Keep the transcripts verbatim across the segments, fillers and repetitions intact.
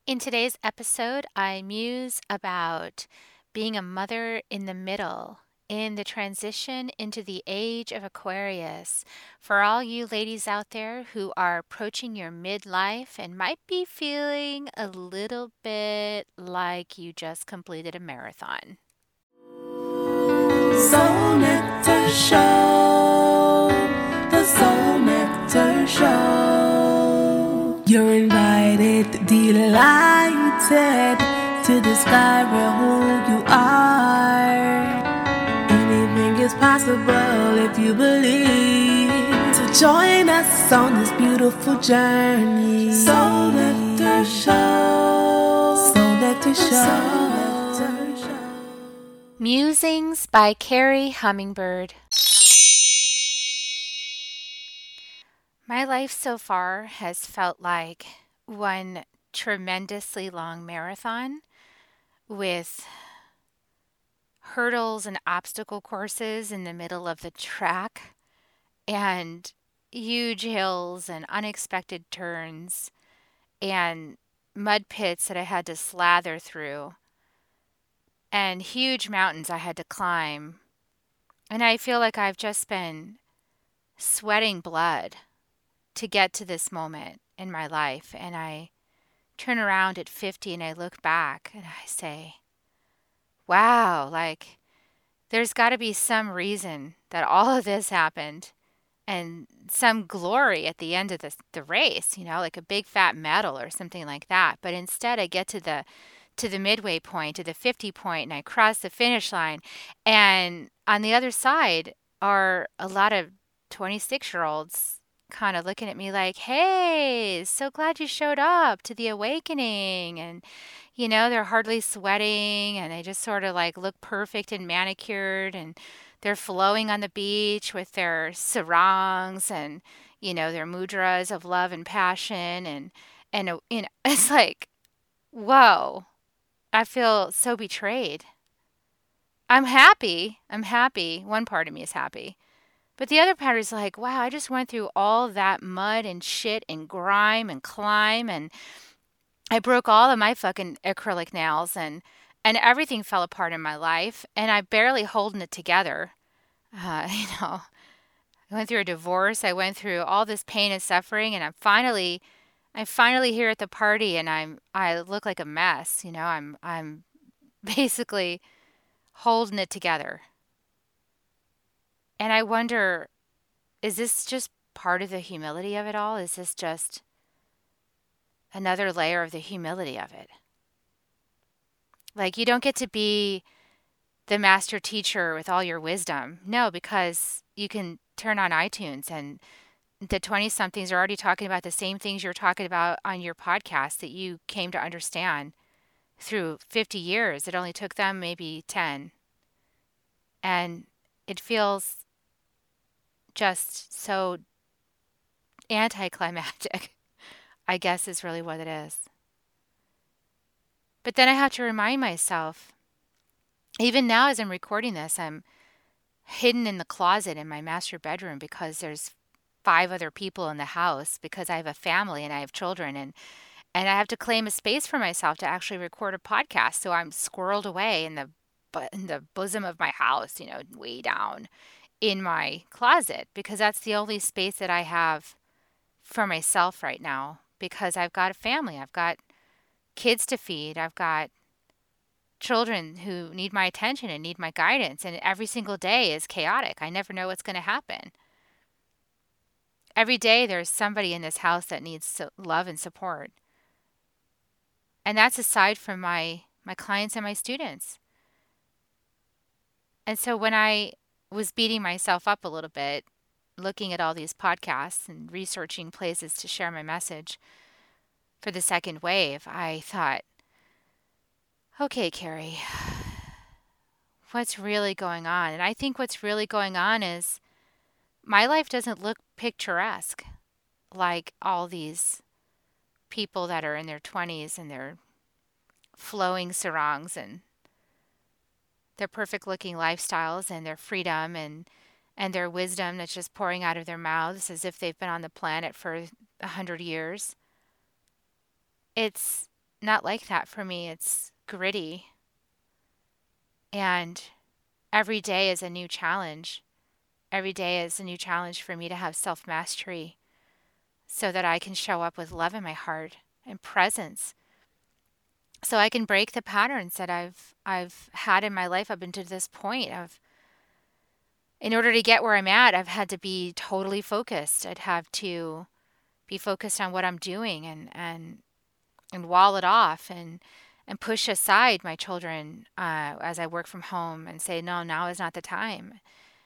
In today's episode, I muse about being a mother in the middle, in the transition into the age of Aquarius. For all you ladies out there who are approaching your midlife and might be feeling a little bit like you just completed a marathon. Soul Nectar Show, the Soul Nectar Show. You're invited, delighted to discover who you are. Anything is possible if you believe. So join us on this beautiful journey. Soul Nectar Show, Soul Nectar Show. Musings by Carrie Hummingbird. My life so far has felt like one tremendously long marathon with hurdles and obstacle courses in the middle of the track and huge hills and unexpected turns and mud pits that I had to slather through and huge mountains I had to climb. And I feel like I've just been sweating blood to get to this moment in my life. And I turn around at fifty and I look back and I say, wow, like there's got to be some reason that all of this happened and some glory at the end of the, the race, you know, like a big fat medal or something like that. But instead I get to the to the midway point, to the fifty point, and I cross the finish line. And on the other side are a lot of twenty-six year olds kind of looking at me like, hey, so glad you showed up to the awakening. And, you know, they're hardly sweating and they just sort of like look perfect and manicured and they're flowing on the beach with their sarongs and, you know, their mudras of love and passion. And, and, uh, you know, it's like, whoa, I feel so betrayed. I'm happy. I'm happy. One part of me is happy. But the other part is like, wow, I just went through all that mud and shit and grime and climb and I broke all of my fucking acrylic nails and and everything fell apart in my life and I barely holding it together. Uh, you know, I went through a divorce. I went through all this pain and suffering and I'm finally I'm finally here at the party and I'm I look like a mess, you know. I'm I'm basically holding it together. And I wonder, is this just part of the humility of it all? Is this just another layer of the humility of it? Like, you don't get to be the master teacher with all your wisdom. No, because you can turn on iTunes and the twenty somethings are already talking about the same things you're talking about on your podcast that you came to understand through fifty years. It only took them maybe ten. And it feels just so anticlimactic, I guess is really what it is. But then I have to remind myself, even now as I'm recording this, I'm hidden in the closet in my master bedroom because there's five other people in the house because I have a family and I have children and and I have to claim a space for myself to actually record a podcast. So I'm squirreled away in the in the bosom of my house, you know, way down in my closet because that's the only space that I have for myself right now because I've got a family. I've got kids to feed. I've got children who need my attention and need my guidance. And every single day is chaotic. I never know what's going to happen. Every day there's somebody in this house that needs love and support. And that's aside from my, my clients and my students. And so when I was beating myself up a little bit, looking at all these podcasts and researching places to share my message for the second wave, I thought, okay, Carrie, what's really going on? And I think what's really going on is my life doesn't look picturesque like all these people that are in their twenties and their flowing sarongs and their perfect looking lifestyles and their freedom and and their wisdom that's just pouring out of their mouths as if they've been on the planet for a hundred years. It's not like that for me. It's gritty. And every day is a new challenge. Every day is a new challenge for me to have self mastery so that I can show up with love in my heart and presence. So I can break the patterns that I've I've had in my life up until this point of in order to get where I'm at, I've had to be totally focused. I'd have to be focused on what I'm doing and and and wall it off and and push aside my children uh, as I work from home and say, no, now is not the time.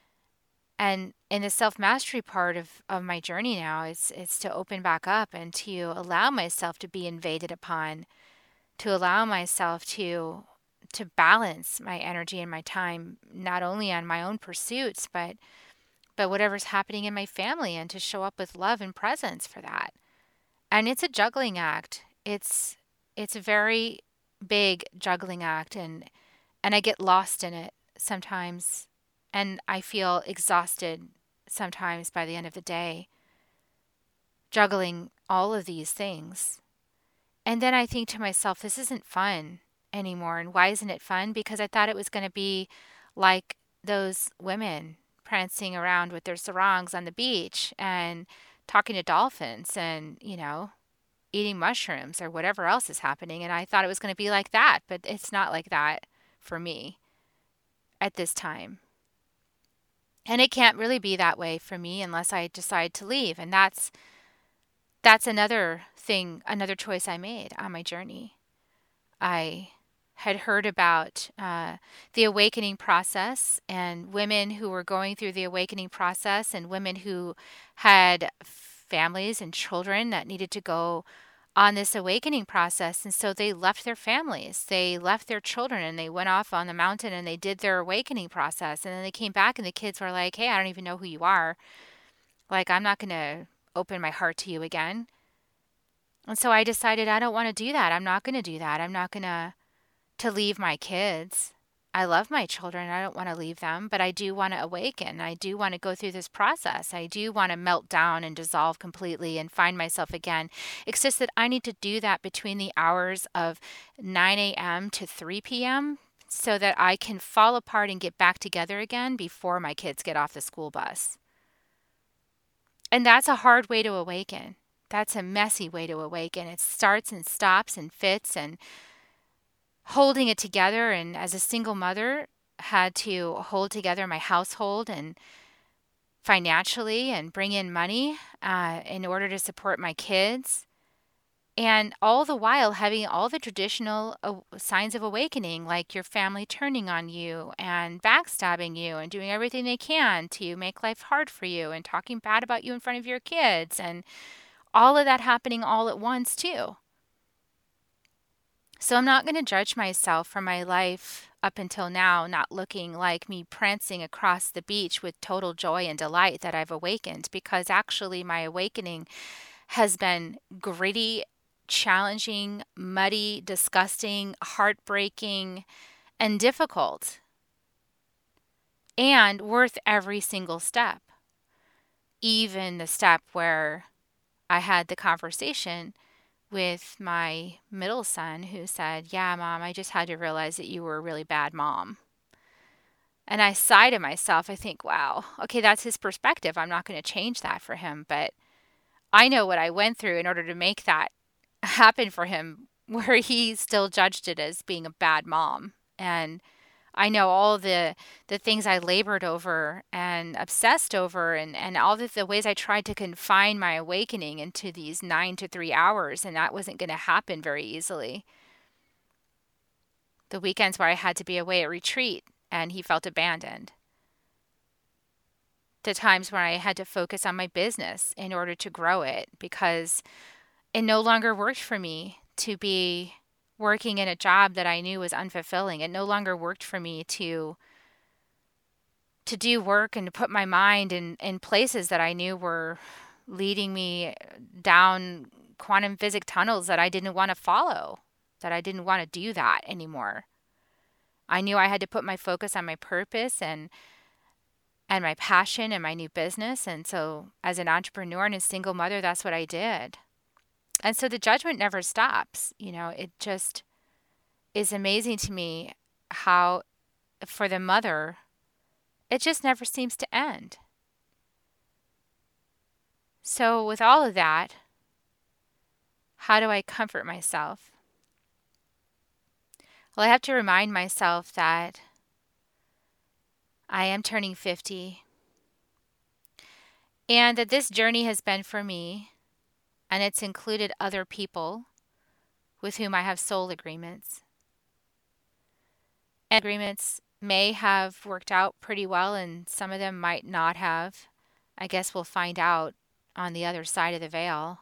And in the self mastery part of, of my journey now, it's it's to open back up and to allow myself to be invaded upon, to allow myself to to balance my energy and my time, not only on my own pursuits, but but whatever's happening in my family, and to show up with love and presence for that. And it's a juggling act. It's it's a very big juggling act, and and I get lost in it sometimes, and I feel exhausted sometimes by the end of the day juggling all of these things. And then I think to myself, this isn't fun anymore. And why isn't it fun? Because I thought it was going to be like those women prancing around with their sarongs on the beach and talking to dolphins and, you know, eating mushrooms or whatever else is happening. And I thought it was going to be like that, but it's not like that for me at this time. And it can't really be that way for me unless I decide to leave. And that's that's another thing, another choice I made on my journey. I had heard about uh, the awakening process and women who were going through the awakening process and women who had families and children that needed to go on this awakening process. And so they left their families, they left their children, and they went off on the mountain and they did their awakening process. And then they came back and the kids were like, hey, I don't even know who you are. Like, I'm not going to open my heart to you again. And so I decided I don't want to do that. I'm not going to do that. I'm not going to to leave my kids. I love my children. I don't want to leave them, but I do want to awaken. I do want to go through this process. I do want to melt down and dissolve completely and find myself again. It's just that I need to do that between the hours of nine a.m. to three p.m. so that I can fall apart and get back together again before my kids get off the school bus. And that's a hard way to awaken. That's a messy way to awaken. It starts and stops and fits, and holding it together. And as a single mother, had to hold together my household and financially and bring in money uh, in order to support my kids. And all the while having all the traditional uh, signs of awakening, like your family turning on you and backstabbing you and doing everything they can to make life hard for you and talking bad about you in front of your kids, and all of that happening all at once too. So I'm not going to judge myself for my life up until now not looking like me prancing across the beach with total joy and delight that I've awakened, because actually my awakening has been gritty, challenging, muddy, disgusting, heartbreaking, and difficult, and worth every single step. Even the step where I had the conversation with my middle son who said, yeah, Mom, I just had to realize that you were a really bad mom. And I sigh to myself. I think, wow, okay, that's his perspective. I'm not going to change that for him. But I know what I went through in order to make that happen for him, where he still judged it as being a bad mom. And I know all the the things I labored over and obsessed over, and, and all the, the ways I tried to confine my awakening into these nine to three hours, and that wasn't going to happen very easily. The weekends where I had to be away at retreat and he felt abandoned. The times when I had to focus on my business in order to grow it, because it no longer worked for me to be working in a job that I knew was unfulfilling. It no longer worked for me to to do work and to put my mind in, in places that I knew were leading me down quantum physics tunnels that I didn't want to follow, that I didn't want to do that anymore. I knew I had to put my focus on my purpose and and my passion and my new business. And so as an entrepreneur and a single mother, that's what I did. And so the judgment never stops. You know, it just is amazing to me how, for the mother, it just never seems to end. So, with all of that, how do I comfort myself? Well, I have to remind myself that I am turning fifty and that this journey has been for me, and it's included other people with whom I have soul agreements. And agreements may have worked out pretty well, and some of them might not have. I guess we'll find out on the other side of the veil.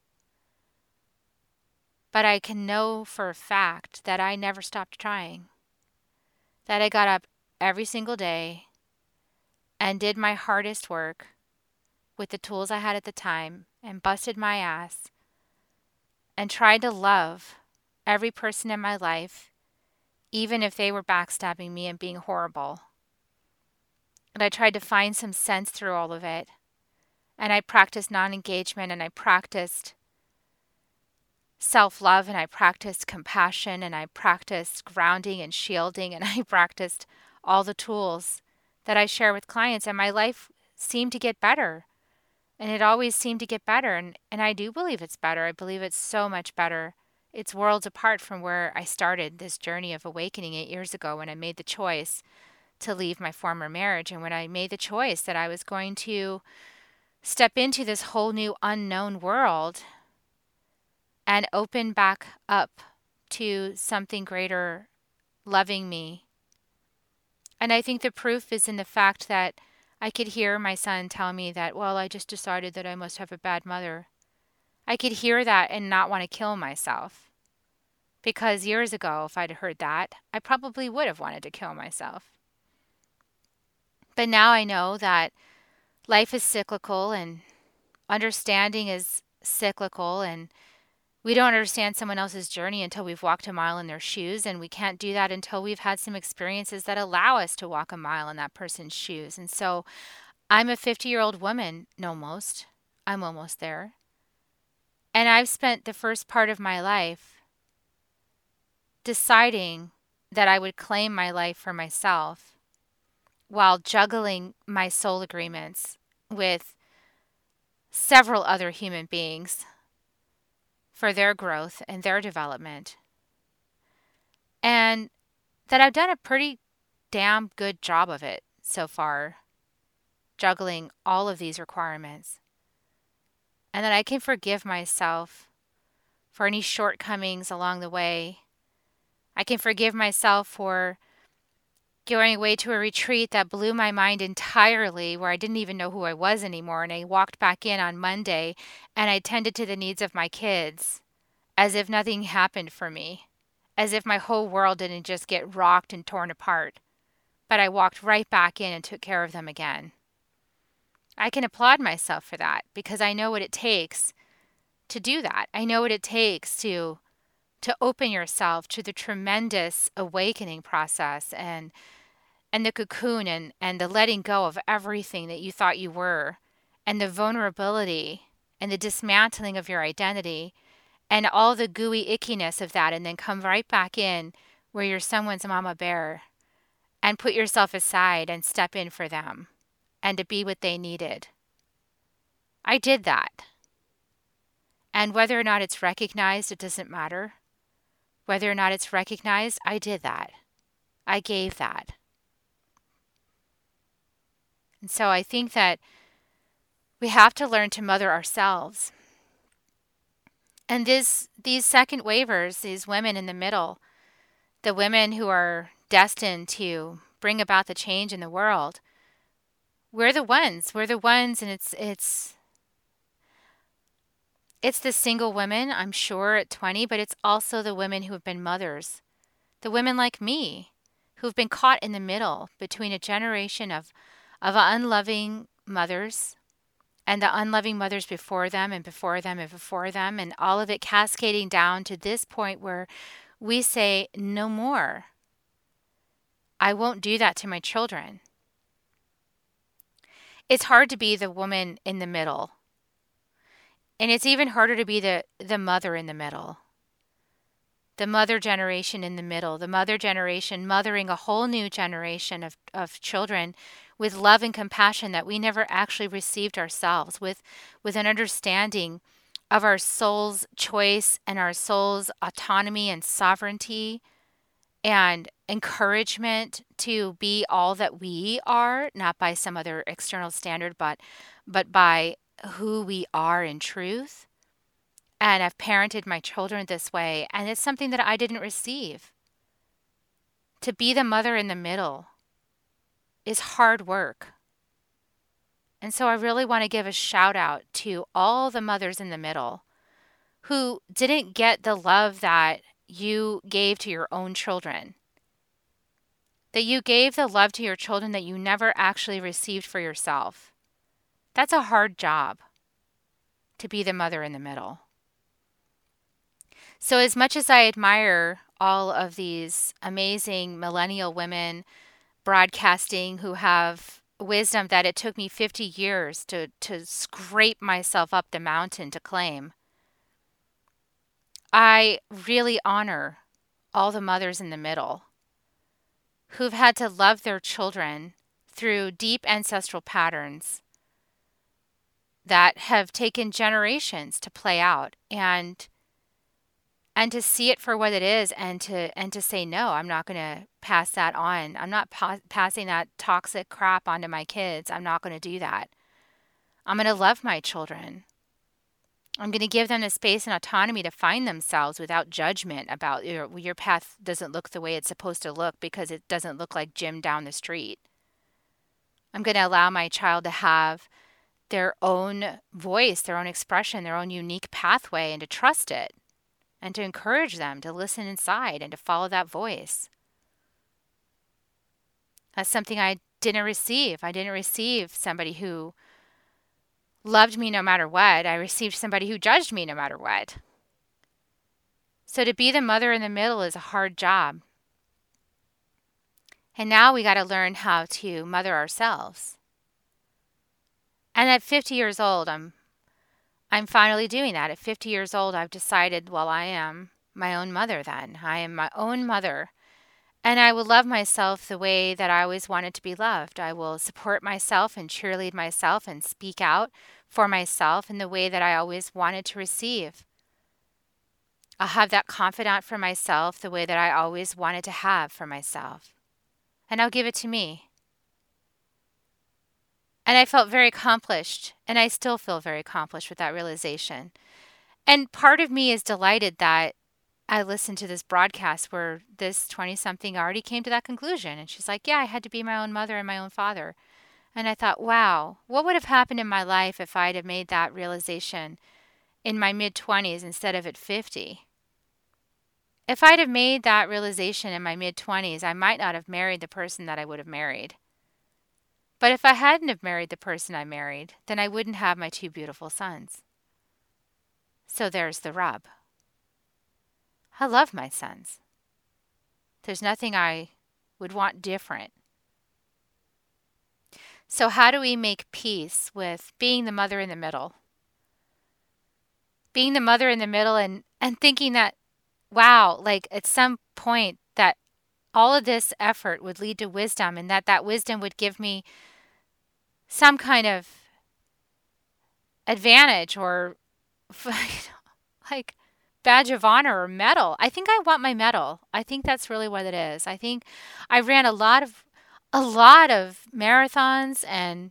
But I can know for a fact that I never stopped trying, that I got up every single day and did my hardest work with the tools I had at the time and busted my ass and tried to love every person in my life, even if they were backstabbing me and being horrible. And I tried to find some sense through all of it. And I practiced non-engagement, and I practiced self-love, and I practiced compassion, and I practiced grounding and shielding, and I practiced all the tools that I share with clients, and my life seemed to get better. And it always seemed to get better. And, and I do believe it's better. I believe it's so much better. It's worlds apart from where I started this journey of awakening eight years ago when I made the choice to leave my former marriage. And when I made the choice that I was going to step into this whole new unknown world and open back up to something greater loving me. And I think the proof is in the fact that I could hear my son tell me that, well, I just decided that I must have a bad mother. I could hear that and not want to kill myself. Because years ago, if I'd heard that, I probably would have wanted to kill myself. But now I know that life is cyclical and understanding is cyclical, and we don't understand someone else's journey until we've walked a mile in their shoes, and we can't do that until we've had some experiences that allow us to walk a mile in that person's shoes. And so I'm a fifty-year-old woman, almost. I'm almost there. And I've spent the first part of my life deciding that I would claim my life for myself while juggling my soul agreements with several other human beings for their growth and their development. And that I've done a pretty damn good job of it so far, juggling all of these requirements. And that I can forgive myself for any shortcomings along the way. I can forgive myself for going away to a retreat that blew my mind entirely, where I didn't even know who I was anymore. And I walked back in on Monday and I tended to the needs of my kids as if nothing happened for me, as if my whole world didn't just get rocked and torn apart. But I walked right back in and took care of them again. I can applaud myself for that because I know what it takes to do that. I know what it takes to to open yourself to the tremendous awakening process and and the cocoon and, and the letting go of everything that you thought you were, and the vulnerability and the dismantling of your identity and all the gooey ickiness of that, and then come right back in where you're someone's mama bear and put yourself aside and step in for them and to be what they needed. I did that. And whether or not it's recognized, it doesn't matter. Whether or not it's recognized, I did that. I gave that. And so I think that we have to learn to mother ourselves. And this, these second waivers, these women in the middle, the women who are destined to bring about the change in the world, we're the ones. We're the ones, and it's it's it's the single women, I'm sure, at twenty, but it's also the women who have been mothers, the women like me, who've been caught in the middle between a generation of of unloving mothers and the unloving mothers before them and before them and before them, and all of it cascading down to this point where we say, no more. I won't do that to my children. It's hard to be the woman in the middle. And it's even harder to be the, the mother in the middle, the mother generation in the middle, the mother generation mothering a whole new generation of, of children with love and compassion that we never actually received ourselves, with, with an understanding of our soul's choice and our soul's autonomy and sovereignty and encouragement to be all that we are, not by some other external standard, but but by who we are in truth. And I've parented my children this way, and it's something that I didn't receive. To be the mother in the middle is hard work. And so I really want to give a shout out to all the mothers in the middle who didn't get the love that you gave to your own children, that you gave the love to your children that you never actually received for yourself. That's a hard job, to be the mother in the middle. So as much as I admire all of these amazing millennial women broadcasting who have wisdom that it took me fifty years to, to scrape myself up the mountain to claim, I really honor all the mothers in the middle who've had to love their children through deep ancestral patterns that have taken generations to play out, and and to see it for what it is, and to and to say, no, I'm not going to pass that on. I'm not pa- passing that toxic crap onto my kids. I'm not going to do that. I'm going to love my children. I'm going to give them the space and autonomy to find themselves without judgment about your, your path doesn't look the way it's supposed to look because it doesn't look like Jim down the street. I'm going to allow my child to have their own voice, their own expression, their own unique pathway, and to trust it, and to encourage them to listen inside and to follow that voice. That's something I didn't receive. I didn't receive somebody who loved me no matter what. I received somebody who judged me no matter what. So to be the mother in the middle is a hard job. And now we got to learn how to mother ourselves. And at fifty years old, I'm I'm finally doing that. At fifty years old, I've decided, well, I am my own mother then. I am my own mother. And I will love myself the way that I always wanted to be loved. I will support myself and cheerlead myself and speak out for myself in the way that I always wanted to receive. I'll have that confidant for myself the way that I always wanted to have for myself. And I'll give it to me. And I felt very accomplished, and I still feel very accomplished with that realization. And part of me is delighted that I listened to this broadcast where this twenty-something already came to that conclusion. And she's like, yeah, I had to be my own mother and my own father. And I thought, wow, what would have happened in my life if I'd have made that realization in my mid-twenties instead of at fifty? If I'd have made that realization in my mid-twenties, I might not have married the person that I would have married. But if I hadn't have married the person I married, then I wouldn't have my two beautiful sons. So there's the rub. I love my sons. There's nothing I would want different. So how do we make peace with being the mother in the middle? Being the mother in the middle and, and thinking that, wow, like at some point that all of this effort would lead to wisdom, and that that wisdom would give me some kind of advantage or like badge of honor or medal. I think I want my medal. I think that's really what it is. I think I ran a lot of a lot of marathons, and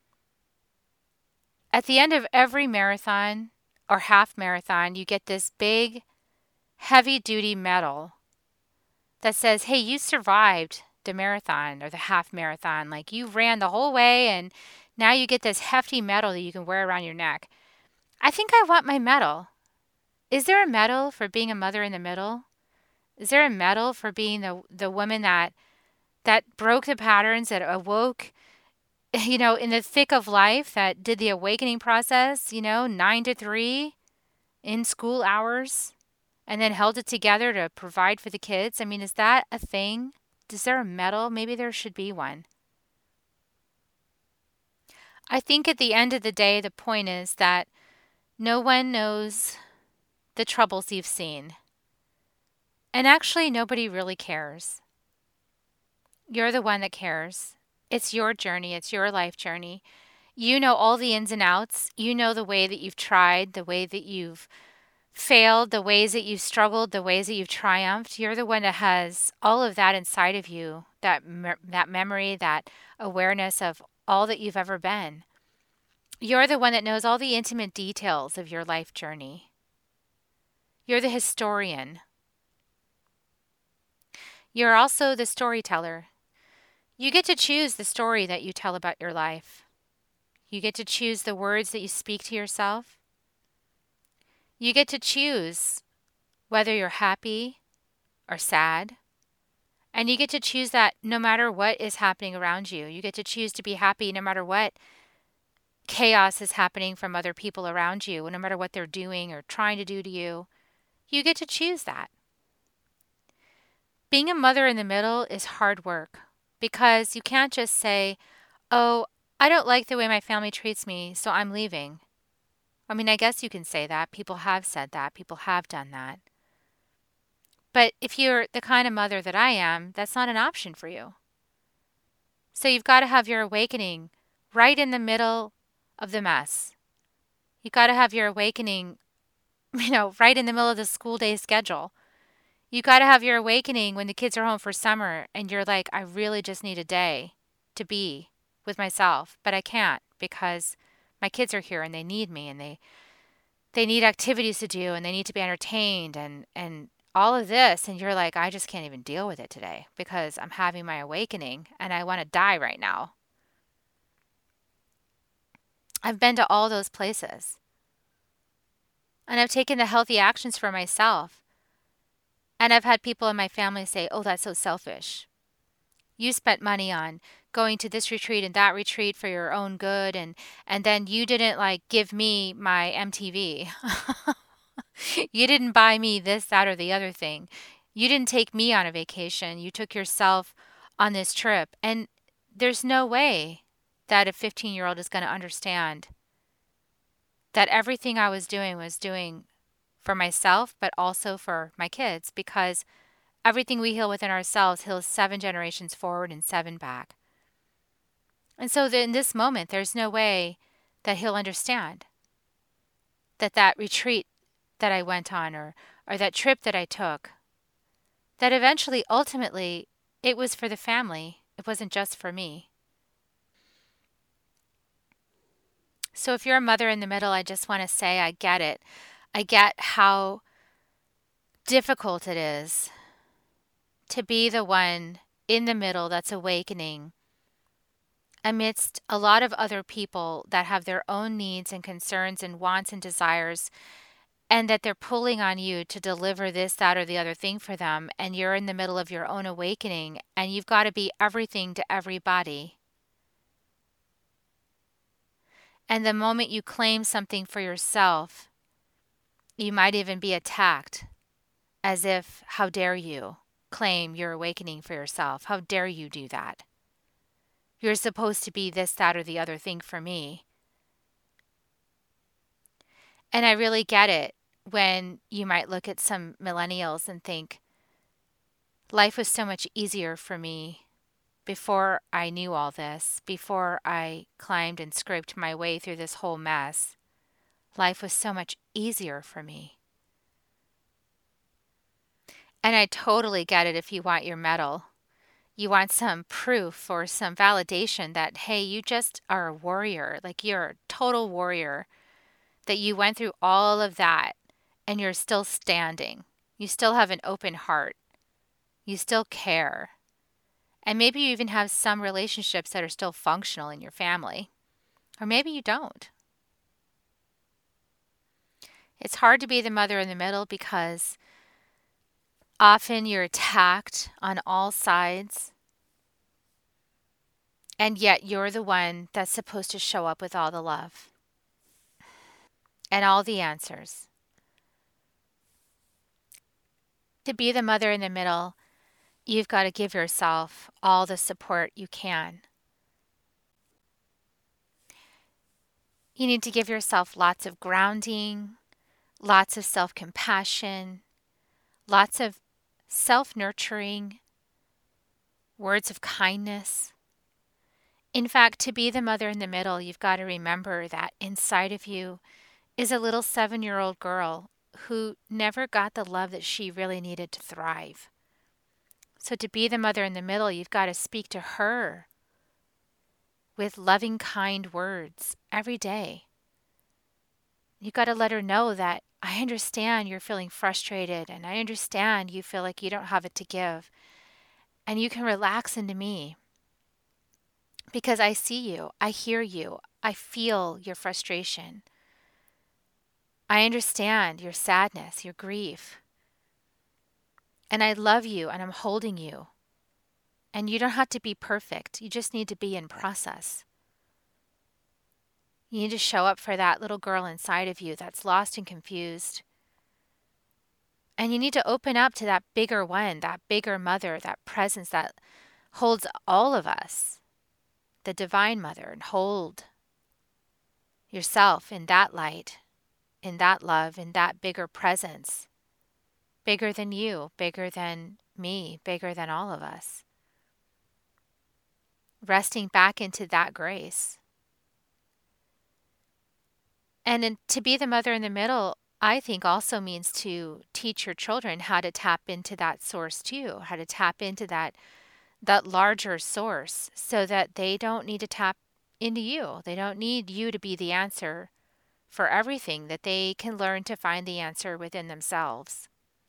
at the end of every marathon or half marathon, you get this big heavy duty medal that says, hey, you survived the marathon or the half marathon. Like you ran the whole way, and now you get this hefty medal that you can wear around your neck. I think I want my medal. Is there a medal for being a mother in the middle? Is there a medal for being the the woman that that broke the patterns, that awoke, you know, in the thick of life, that did the awakening process, you know, nine to three in school hours, and then held it together to provide for the kids? I mean, is that a thing? Is there a medal? Maybe there should be one. I think at the end of the day, the point is that No one knows the troubles you've seen. And actually, nobody really cares. You're the one that cares. It's your journey, it's your life journey. You know all the ins and outs. You know the way that you've tried, the way that you've failed, the ways that you've struggled, the ways that you've triumphed. You're the one that has all of that inside of you, that me- that memory, that awareness of all that you've ever been. You're the one that knows all the intimate details of your life journey. You're the historian. You're also the storyteller. You get to choose the story that you tell about your life. You get to choose the words that you speak to yourself. You get to choose whether you're happy or sad. And you get to choose that no matter what is happening around you. You get to choose to be happy no matter what chaos is happening from other people around you, no matter what they're doing or trying to do to you. You get to choose that. Being a mother in the middle is hard work because you can't just say, oh, I don't like the way my family treats me, so I'm leaving. I mean, I guess you can say that. People have said that. People have done that. But if you're the kind of mother that I am, that's not an option for you. So you've got to have your awakening right in the middle of the mess. You've got to have your awakening, you know, right in the middle of the school day schedule. You got to have your awakening when the kids are home for summer and you're like, I really just need a day to be with myself, but I can't because my kids are here and they need me and they they need activities to do and they need to be entertained and and all of this, and you're like, I just can't even deal with it today because I'm having my awakening and I want to die right now. I've been to all those places. And I've taken the healthy actions for myself. And I've had people in my family say, oh, that's so selfish. You spent money on going to this retreat and that retreat for your own good, and and then you didn't like give me my M T V. You didn't buy me this, that, or the other thing. You didn't take me on a vacation. You took yourself on this trip. And there's no way that a fifteen year old is going to understand that everything I was doing was doing for myself, but also for my kids, because everything we heal within ourselves heals seven generations forward and seven back. And so in this moment, there's no way that he'll understand that that retreat that I went on, or, or that trip that I took, that eventually, ultimately, it was for the family. It wasn't just for me. So if you're a mother in the middle, I just want to say I get it. I get how difficult it is to be the one in the middle that's awakening amidst a lot of other people that have their own needs and concerns and wants and desires, and that they're pulling on you to deliver this, that, or the other thing for them, and you're in the middle of your own awakening, and you've got to be everything to everybody. And the moment you claim something for yourself, you might even be attacked, as if, how dare you claim your awakening for yourself? How dare you do that? You're supposed to be this, that, or the other thing for me. And I really get it when you might look at some millennials and think, life was so much easier for me before I knew all this, before I climbed and scraped my way through this whole mess. Life was so much easier for me. And I totally get it if you want your medal. You want some proof or some validation that, hey, you just are a warrior, like you're a total warrior, that you went through all of that and you're still standing. You still have an open heart. You still care. And maybe you even have some relationships that are still functional in your family. Or maybe you don't. It's hard to be the mother in the middle because often you're attacked on all sides. And yet you're the one that's supposed to show up with all the love and all the answers. To be the mother in the middle, you've got to give yourself all the support you can. You need to give yourself lots of grounding, lots of self compassion, lots of self nurturing, words of kindness. In fact, to be the mother in the middle, you've got to remember that inside of you is a little seven year old girl who never got the love that she really needed to thrive. So, to be the mother in the middle, you've got to speak to her with loving, kind words every day. You've got to let her know that I understand you're feeling frustrated and I understand you feel like you don't have it to give. And you can relax into me because I see you, I hear you, I feel your frustration. I understand your sadness, your grief. And I love you and I'm holding you. And you don't have to be perfect. You just need to be in process. You need to show up for that little girl inside of you that's lost and confused. And you need to open up to that bigger one, that bigger mother, that presence that holds all of us, the divine mother, and hold yourself in that light, in that love, in that bigger presence, bigger than you, bigger than me, bigger than all of us. Resting back into that grace. And in, to be the mother in the middle, I think also means to teach your children how to tap into that source too, how to tap into that that larger source so that they don't need to tap into you. They don't need you to be the answer for everything, that they can learn to find the answer within themselves.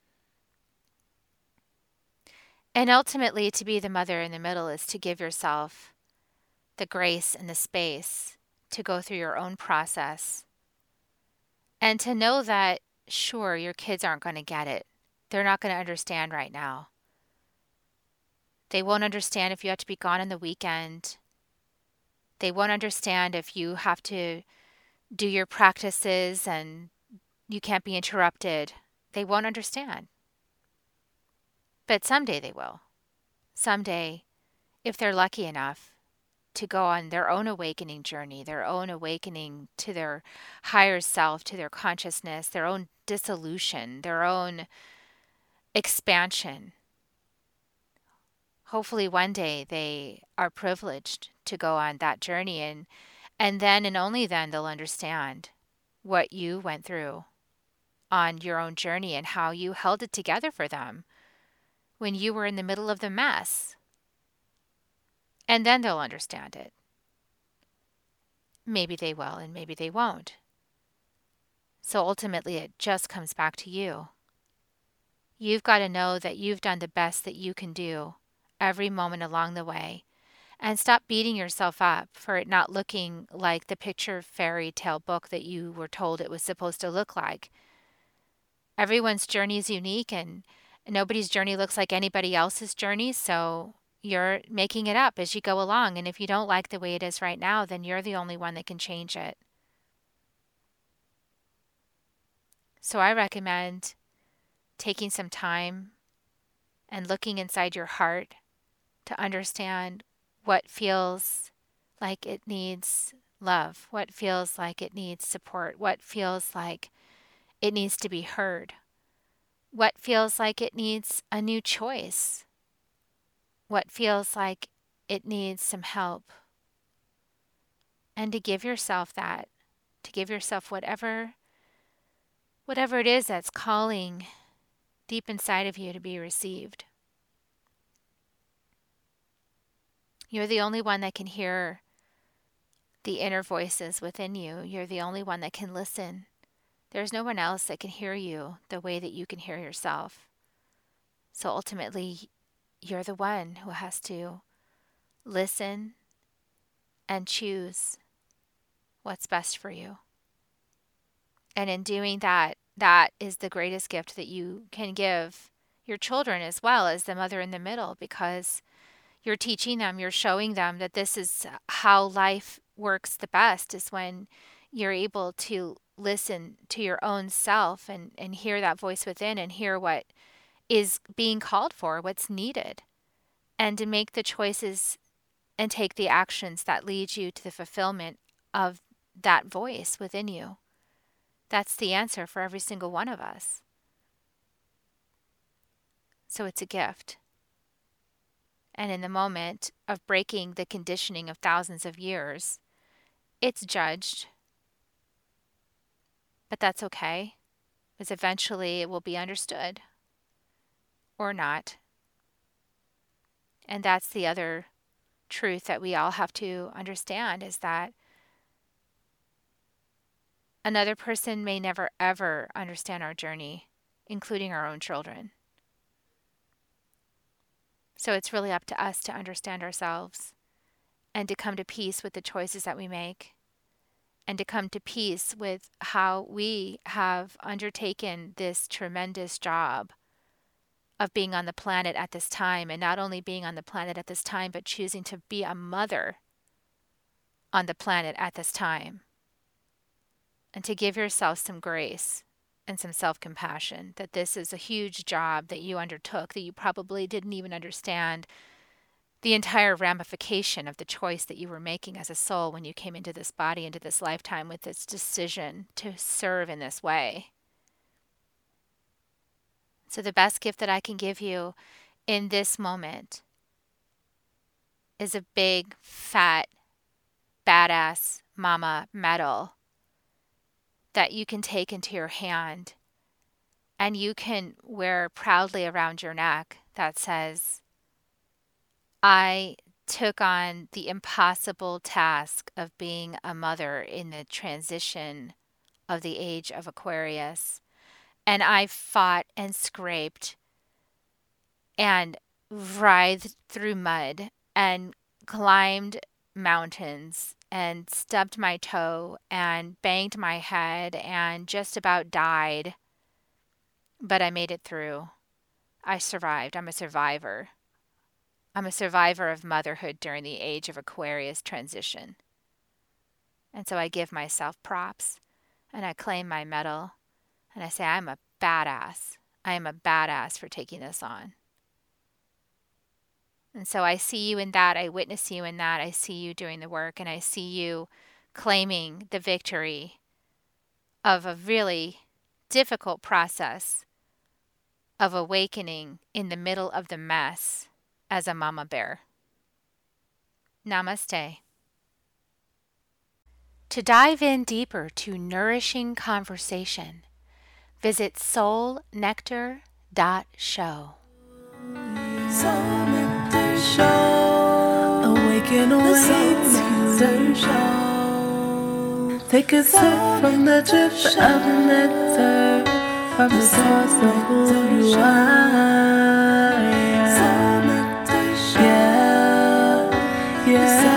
And ultimately, to be the mother in the middle is to give yourself the grace and the space to go through your own process and to know that, sure, your kids aren't going to get it. They're not going to understand right now. They won't understand if you have to be gone on the weekend. They won't understand if you have to do your practices and you can't be interrupted. They won't understand. But someday they will. Someday, if they're lucky enough to go on their own awakening journey, their own awakening to their higher self, to their consciousness, their own dissolution, their own expansion. Hopefully one day they are privileged to go on that journey, and and then and only then they'll understand what you went through on your own journey and how you held it together for them when you were in the middle of the mess. And then they'll understand it. Maybe they will and maybe they won't. So ultimately it just comes back to you. You've got to know that you've done the best that you can do every moment along the way, and stop beating yourself up for it not looking like the picture fairy tale book that you were told it was supposed to look like. Everyone's journey is unique and nobody's journey looks like anybody else's journey, so you're making it up as you go along, and if you don't like the way it is right now, then you're the only one that can change it. So I recommend taking some time and looking inside your heart to understand what feels like it needs love, what feels like it needs support, what feels like it needs to be heard, what feels like it needs a new choice, what feels like it needs some help. And to give yourself that, to give yourself whatever, whatever it is that's calling deep inside of you to be received. You're the only one that can hear the inner voices within you. You're the only one that can listen. There's no one else that can hear you the way that you can hear yourself. So ultimately, you're the one who has to listen and choose what's best for you. And in doing that, that is the greatest gift that you can give your children as well as the mother in the middle, because you're teaching them, you're showing them that this is how life works the best, is when you're able to listen to your own self and, and hear that voice within and hear what is being called for, what's needed, and to make the choices and take the actions that lead you to the fulfillment of that voice within you. That's the answer for every single one of us. So it's a gift. And in the moment of breaking the conditioning of thousands of years, it's judged. But that's okay, because eventually it will be understood. Or not. And that's the other truth that we all have to understand, is that another person may never ever understand our journey, including our own children. So it's really up to us to understand ourselves and to come to peace with the choices that we make, and to come to peace with how we have undertaken this tremendous job of being on the planet at this time, and not only being on the planet at this time, but choosing to be a mother on the planet at this time. And to give yourself some grace and some self-compassion, that this is a huge job that you undertook, that you probably didn't even understand the entire ramification of the choice that you were making as a soul when you came into this body, into this lifetime, with this decision to serve in this way. So the best gift that I can give you in this moment is a big, fat, badass mama medal that you can take into your hand, and you can wear proudly around your neck, that says, I took on the impossible task of being a mother in the transition of the age of Aquarius. And I fought and scraped and writhed through mud and climbed mountains and stubbed my toe and banged my head and just about died. But I made it through. I survived. I'm a survivor. I'm a survivor of motherhood during the age of Aquarius transition. And so I give myself props, and I claim my medal, and I say I'm a badass. I am a badass for taking this on. And so I see you in that. I witness you in that. I see you doing the work, and I see you claiming the victory of a really difficult process of awakening in the middle of the mess as a mama bear. Namaste. To dive in deeper to nourishing conversation, visit soul nectar dot show. Soul Nectar Show. Awaken away to the show. Take a sip from the drip of nectar, from the source of who you are. Yeah, yeah.